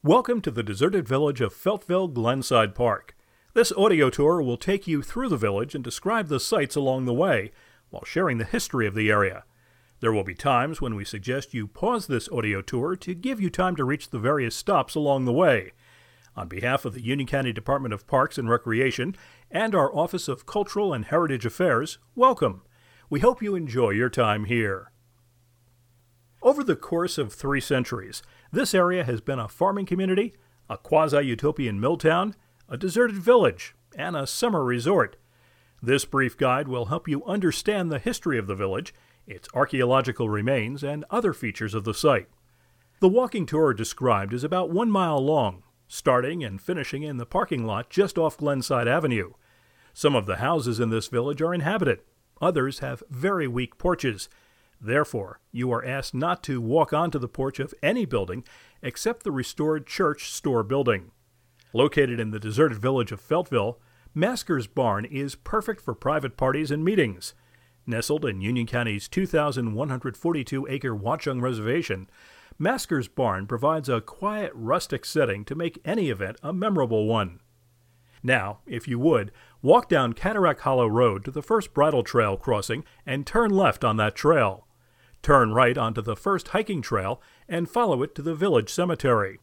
Welcome to the deserted village of Feltville Glenside Park. This audio tour will take you through the village and describe the sights along the way, while sharing the history of the area. There will be times when we suggest you pause this audio tour to give you time to reach the various stops along the way. On behalf of the Union County Department of Parks and Recreation and our Office of Cultural and Heritage Affairs, welcome. We hope you enjoy your time here. Over the course of 3 centuries, this area has been a farming community, a quasi-utopian mill town, a deserted village, and a summer resort. This brief guide will help you understand the history of the village, its archaeological remains, and other features of the site. The walking tour described is about 1 mile long, starting and finishing in the parking lot just off Glenside Avenue. Some of the houses in this village are inhabited. Others have very weak porches. Therefore, you are asked not to walk onto the porch of any building except the restored church store building. Located in the deserted village of Feltville, Masker's Barn is perfect for private parties and meetings. Nestled in Union County's 2,142-acre Watchung Reservation, Masker's Barn provides a quiet, rustic setting to make any event a memorable one. Now, if you would, walk down Cataract Hollow Road to the first bridle trail crossing and turn left on that trail. Turn right onto the first hiking trail and follow it to the village cemetery.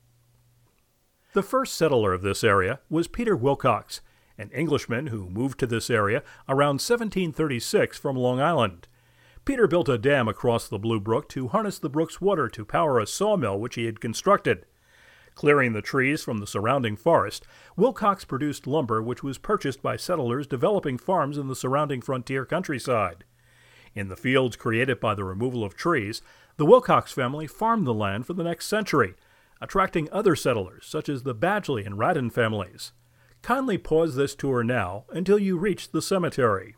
The first settler of this area was Peter Wilcox, an Englishman who moved to this area around 1736 from Long Island. Peter built a dam across the Blue Brook to harness the brook's water to power a sawmill which he had constructed. Clearing the trees from the surrounding forest, Wilcox produced lumber which was purchased by settlers developing farms in the surrounding frontier countryside. In the fields created by the removal of trees, the Wilcox family farmed the land for the next century, attracting other settlers such as the Badgley and Radden families. Kindly pause this tour now until you reach the cemetery.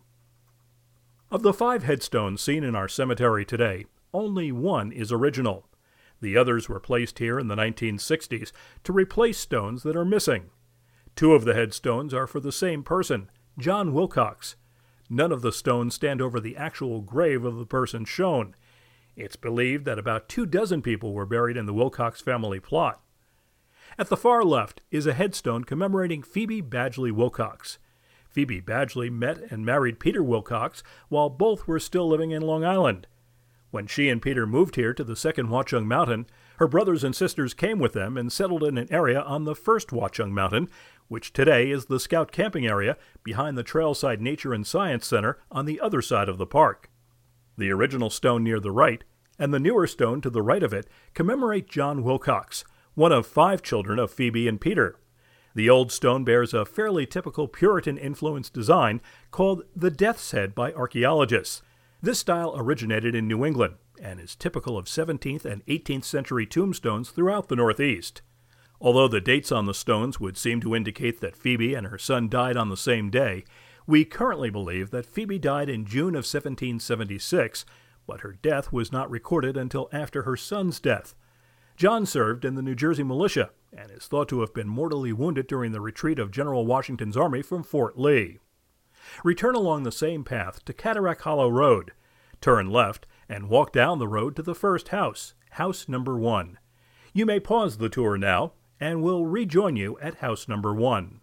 Of the 5 headstones seen in our cemetery today, only 1 is original. The others were placed here in the 1960s to replace stones that are missing. 2 of the headstones are for the same person, John Wilcox. None of the stones stand over the actual grave of the person shown. It's believed that about 24 people were buried in the Wilcox family plot. At the far left is a headstone commemorating Phoebe Badgley Wilcox. Phoebe Badgley met and married Peter Wilcox while both were still living in Long Island. When she and Peter moved here to the second Watchung Mountain, her brothers and sisters came with them and settled in an area on the first Watchung Mountain, which today is the Scout camping area behind the Trailside Nature and Science Center on the other side of the park. The original stone near the right and the newer stone to the right of it commemorate John Wilcox, one of 5 children of Phoebe and Peter. The old stone bears a fairly typical Puritan-influenced design called the Death's Head by archaeologists. This style originated in New England and is typical of 17th and 18th century tombstones throughout the Northeast. Although the dates on the stones would seem to indicate that Phoebe and her son died on the same day, we currently believe that Phoebe died in June of 1776, but her death was not recorded until after her son's death. John served in the New Jersey militia and is thought to have been mortally wounded during the retreat of General Washington's army from Fort Lee. Return along the same path to Cataract Hollow Road. Turn left and walk down the road to the first house, house number 1. You may pause the tour now, and we'll rejoin you at house number 1.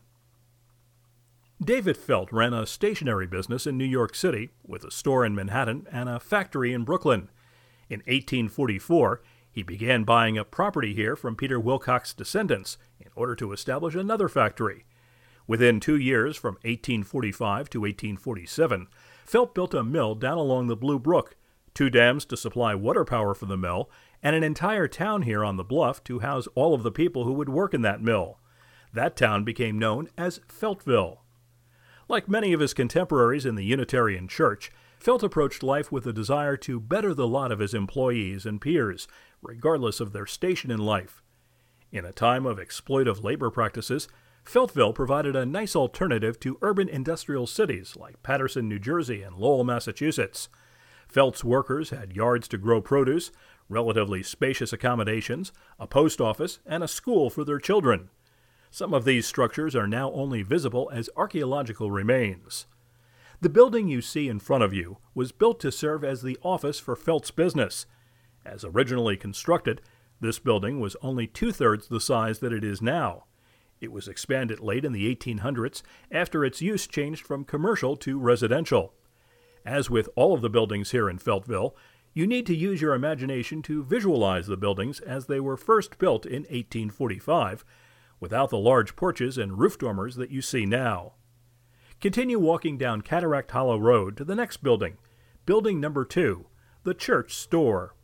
David Felt ran a stationery business in New York City with a store in Manhattan and a factory in Brooklyn. In 1844, he began buying up property here from Peter Wilcox's descendants in order to establish another factory. Within 2 years, from 1845 to 1847, Felt built a mill down along the Blue Brook, 2 dams to supply water power for the mill, and an entire town here on the bluff to house all of the people who would work in that mill. That town became known as Feltville. Like many of his contemporaries in the Unitarian Church, Felt approached life with a desire to better the lot of his employees and peers, regardless of their station in life. In a time of exploitive labor practices, Feltville provided a nice alternative to urban industrial cities like Paterson, New Jersey, and Lowell, Massachusetts. Felt's workers had yards to grow produce, relatively spacious accommodations, a post office, and a school for their children. Some of these structures are now only visible as archaeological remains. The building you see in front of you was built to serve as the office for Felt's business. As originally constructed, This building was only two-thirds the size that it is now. It was expanded late in the 1800s after its use changed from commercial to residential. As with all of the buildings here in Feltville, you need to use your imagination to visualize the buildings as they were first built in 1845, without the large porches and roof dormers that you see now. Continue walking down Cataract Hollow Road to the next building, Building Number 2, the Church Store.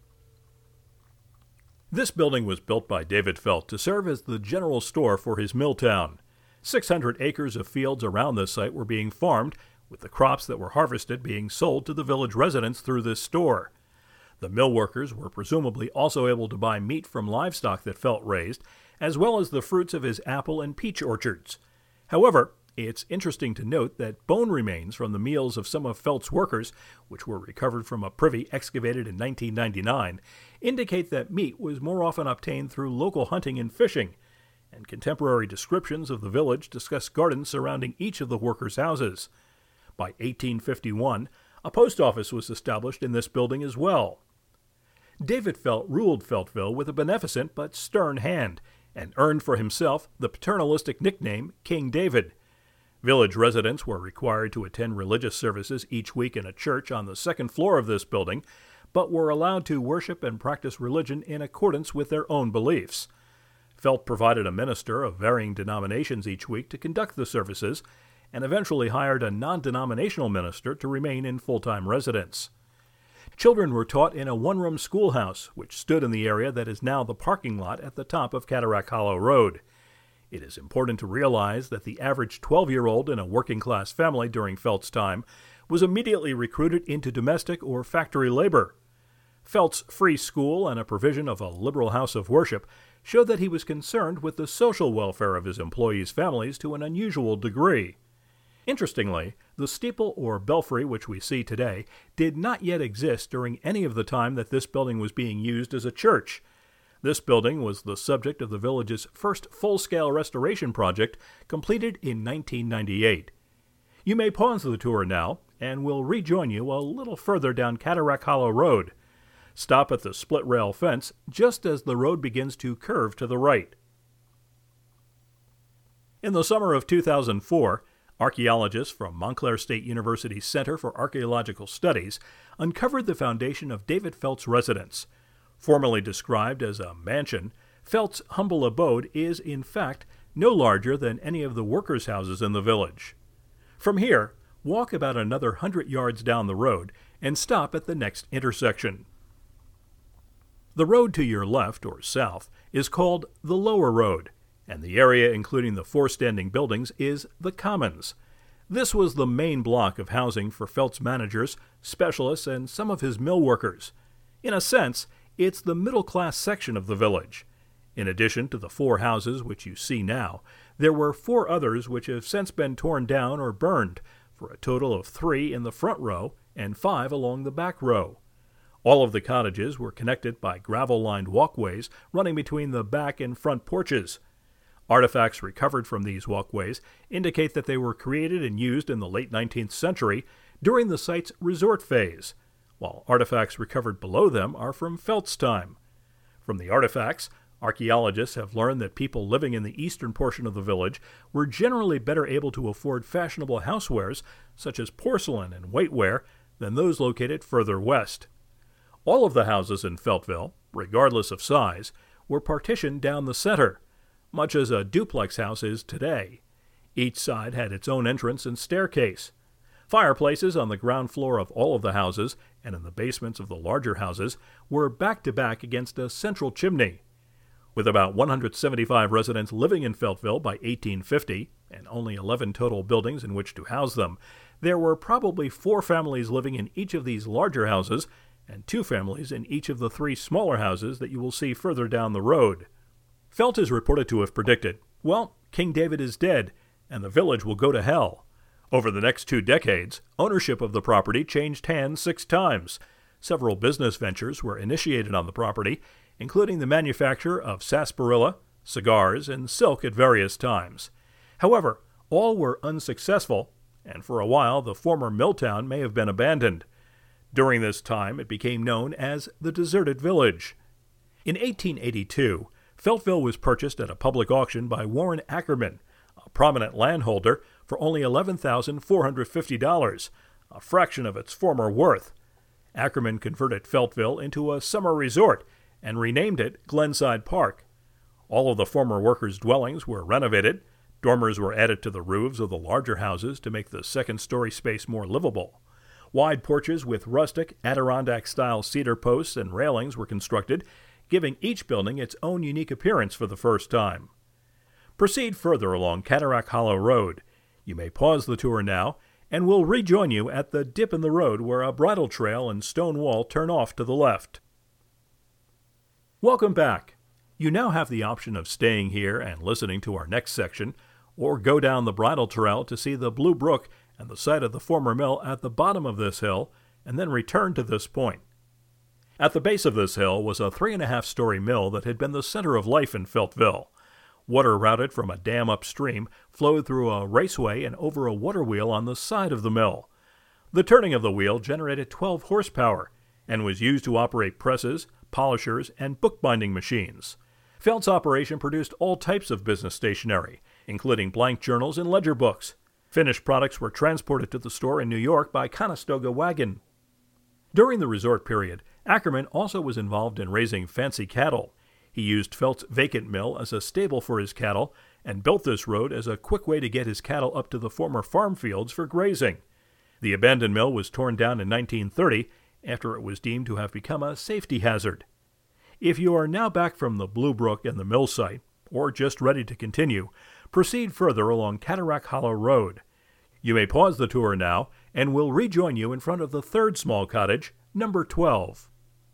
This building was built by David Felt to serve as the general store for his mill town. 600 acres of fields around this site were being farmed, with the crops that were harvested being sold to the village residents through this store. The mill workers were presumably also able to buy meat from livestock that Felt raised, as well as the fruits of his apple and peach orchards. However, it's interesting to note that bone remains from the meals of some of Felt's workers, which were recovered from a privy excavated in 1999, indicate that meat was more often obtained through local hunting and fishing, and contemporary descriptions of the village discuss gardens surrounding each of the workers' houses. By 1851, a post office was established in this building as well. David Felt ruled Feltville with a beneficent but stern hand, and earned for himself the paternalistic nickname King David. Village residents were required to attend religious services each week in a church on the second floor of this building, but were allowed to worship and practice religion in accordance with their own beliefs. Felt provided a minister of varying denominations each week to conduct the services, and eventually hired a non-denominational minister to remain in full-time residence. Children were taught in a one-room schoolhouse, which stood in the area that is now the parking lot at the top of Cataract Hollow Road. It is important to realize that the average 12-year-old in a working-class family during Felt's time was immediately recruited into domestic or factory labor. Felt's free school and a provision of a liberal house of worship showed that he was concerned with the social welfare of his employees' families to an unusual degree. Interestingly, the steeple or belfry which we see today did not yet exist during any of the time that this building was being used as a church. This building was the subject of the village's first full-scale restoration project, completed in 1998. You may pause the tour now, and we'll rejoin you a little further down Cataract Hollow Road. Stop at the split-rail fence just as the road begins to curve to the right. In the summer of 2004, archaeologists from Montclair State University's Center for Archaeological Studies uncovered the foundation of David Felt's residence. Formerly described as a mansion, Felt's humble abode is, in fact, no larger than any of the workers' houses in the village. From here, walk about another 100 yards down the road and stop at the next intersection. The road to your left, or south, is called the Lower Road, and the area including the four standing buildings is the Commons. This was the main block of housing for Felt's managers, specialists, and some of his mill workers. In a sense, it's the middle-class section of the village. In addition to the four houses which you see now, there were four others which have since been torn down or burned, for a total of 3 in the front row and 5 along the back row. All of the cottages were connected by gravel-lined walkways running between the back and front porches. Artifacts recovered from these walkways indicate that they were created and used in the late 19th century during the site's resort phase, while artifacts recovered below them are from Felt's time. From the artifacts, archaeologists have learned that people living in the eastern portion of the village were generally better able to afford fashionable housewares, such as porcelain and whiteware, than those located further west. All of the houses in Feltville, regardless of size, were partitioned down the center, much as a duplex house is today. Each side had its own entrance and staircase. Fireplaces on the ground floor of all of the houses and in the basements of the larger houses were back-to-back against a central chimney. With about 175 residents living in Feltville by 1850 and only 11 total buildings in which to house them, there were probably 4 families living in each of these larger houses and 2 families in each of the 3 smaller houses that you will see further down the road. Felt is reported to have predicted, well, King David is dead, and the village will go to hell. Over the next 2 decades, ownership of the property changed hands 6 times. Several business ventures were initiated on the property, including the manufacture of sarsaparilla, cigars, and silk at various times. However, all were unsuccessful, and for a while the former mill town may have been abandoned. During this time, it became known as the Deserted Village. In 1882, Feltville was purchased at a public auction by Warren Ackerman, a prominent landholder, for only $11,450, a fraction of its former worth. Ackerman converted Feltville into a summer resort and renamed it Glenside Park. All of the former workers' dwellings were renovated. Dormers were added to the roofs of the larger houses to make the second-story space more livable. Wide porches with rustic, Adirondack-style cedar posts and railings were constructed, giving each building its own unique appearance for the first time. Proceed further along Cataract Hollow Road. You may pause the tour now, and we'll rejoin you at the dip in the road where a bridle trail and stone wall turn off to the left. Welcome back. You now have the option of staying here and listening to our next section, or go down the bridle trail to see the Blue Brook and the site of the former mill at the bottom of this hill, and then return to this point. At the base of this hill was a 3.5-story mill that had been the center of life in Feltville. Water routed from a dam upstream flowed through a raceway and over a water wheel on the side of the mill. The turning of the wheel generated 12 horsepower and was used to operate presses, polishers, and bookbinding machines. Felt's operation produced all types of business stationery, including blank journals and ledger books. Finished products were transported to the store in New York by Conestoga wagon. During the resort period, Ackerman also was involved in raising fancy cattle. He used Felt's vacant mill as a stable for his cattle and built this road as a quick way to get his cattle up to the former farm fields for grazing. The abandoned mill was torn down in 1930 after it was deemed to have become a safety hazard. If you are now back from the Blue Brook and the mill site, or just ready to continue, proceed further along Cataract Hollow Road. You may pause the tour now, and we'll rejoin you in front of the third small cottage, number 12.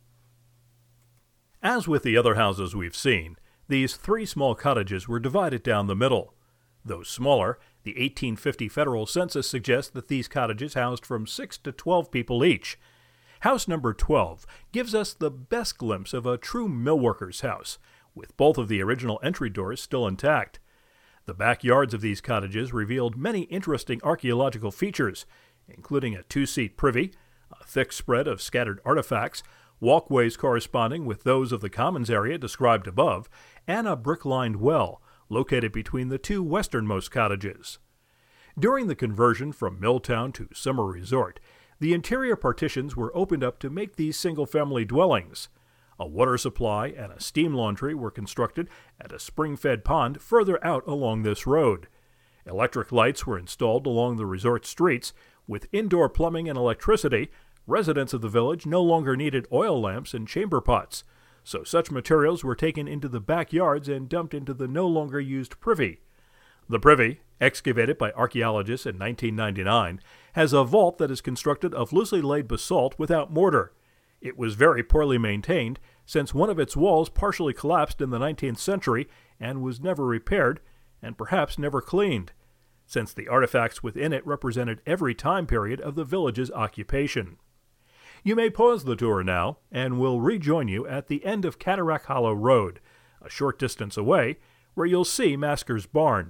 As with the other houses we've seen, these 3 small cottages were divided down the middle. Though smaller, the 1850 federal census suggests that these cottages housed from 6 to 12 people each. House number 12 gives us the best glimpse of a true millworker's house, with both of the original entry doors still intact. The backyards of these cottages revealed many interesting archaeological features, including a 2-seat privy, a thick spread of scattered artifacts, walkways corresponding with those of the commons area described above, and a brick-lined well located between the 2 westernmost cottages. During the conversion from Milltown to summer resort, the interior partitions were opened up to make these single-family dwellings. A water supply and a steam laundry were constructed at a spring-fed pond further out along this road. Electric lights were installed along the resort streets. With indoor plumbing and electricity, residents of the village no longer needed oil lamps and chamber pots, so such materials were taken into the backyards and dumped into the no longer used privy. The privy, excavated by archaeologists in 1999, has a vault that is constructed of loosely laid basalt without mortar. It was very poorly maintained, since one of its walls partially collapsed in the 19th century and was never repaired, and perhaps never cleaned, since the artifacts within it represented every time period of the village's occupation. You may pause the tour now, and we'll rejoin you at the end of Cataract Hollow Road, a short distance away, where you'll see Masker's Barn.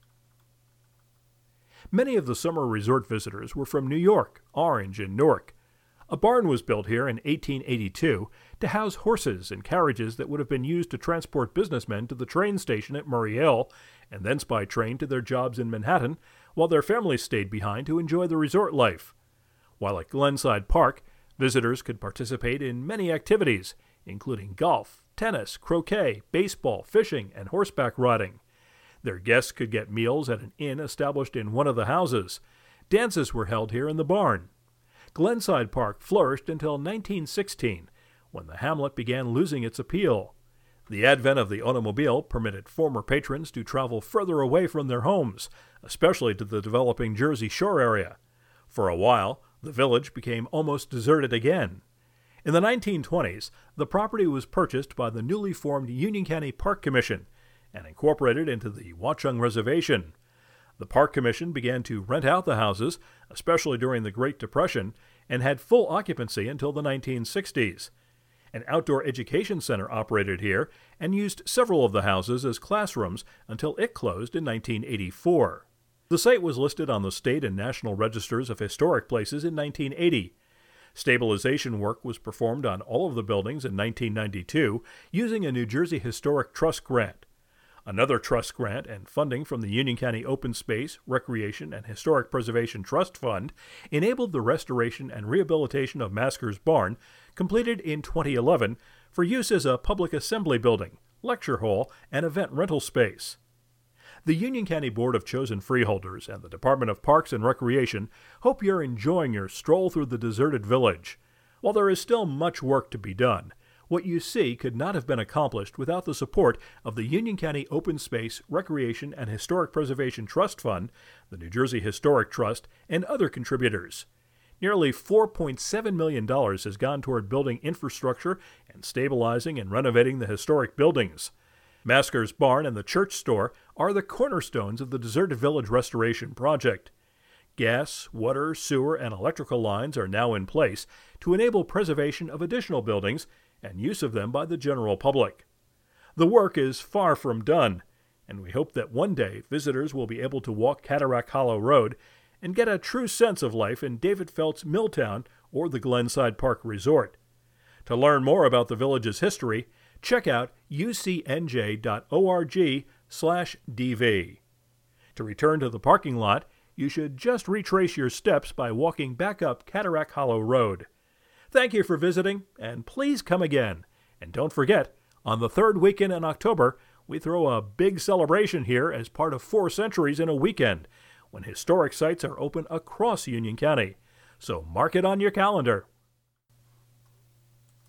Many of the summer resort visitors were from New York, Orange, and Newark. A barn was built here in 1882 to house horses and carriages that would have been used to transport businessmen to the train station at Murray Hill, and thence by train to their jobs in Manhattan, while their families stayed behind to enjoy the resort life. While at Glenside Park, visitors could participate in many activities, including golf, tennis, croquet, baseball, fishing, and horseback riding. Their guests could get meals at an inn established in one of the houses. Dances were held here in the barn. Glenside Park flourished until 1916, when the hamlet began losing its appeal. The advent of the automobile permitted former patrons to travel further away from their homes, especially to the developing Jersey Shore area. For a while, the village became almost deserted again. In the 1920s, the property was purchased by the newly formed Union County Park Commission and incorporated into the Watchung Reservation. The Park Commission began to rent out the houses, especially during the Great Depression, and had full occupancy until the 1960s. An outdoor education center operated here and used several of the houses as classrooms until it closed in 1984. The site was listed on the state and national registers of historic places in 1980. Stabilization work was performed on all of the buildings in 1992 using a New Jersey Historic Trust grant. Another trust grant and funding from the Union County Open Space, Recreation, and Historic Preservation Trust Fund enabled the restoration and rehabilitation of Masker's Barn, completed in 2011, for use as a public assembly building, lecture hall, and event rental space. The Union County Board of Chosen Freeholders and the Department of Parks and Recreation hope you're enjoying your stroll through the deserted village. While there is still much work to be done, what you see could not have been accomplished without the support of the Union County Open Space, Recreation, and Historic Preservation Trust Fund, the New Jersey Historic Trust, and other contributors. Nearly $4.7 million has gone toward building infrastructure and stabilizing and renovating the historic buildings. Masker's Barn and the church store are the cornerstones of the Deserted Village Restoration Project. Gas, water, sewer, and electrical lines are now in place to enable preservation of additional buildings and use of them by the general public. The work is far from done, and we hope that one day visitors will be able to walk Cataract Hollow Road and get a true sense of life in David Felt's Milltown or the Glenside Park Resort. To learn more about the village's history, check out ucnj.org/DV. To return to the parking lot, you should just retrace your steps by walking back up Cataract Hollow Road. Thank you for visiting, and please come again. And don't forget, on the third weekend in October, we throw a big celebration here as part of 4 Centuries in a Weekend, when historic sites are open across Union County. So mark it on your calendar.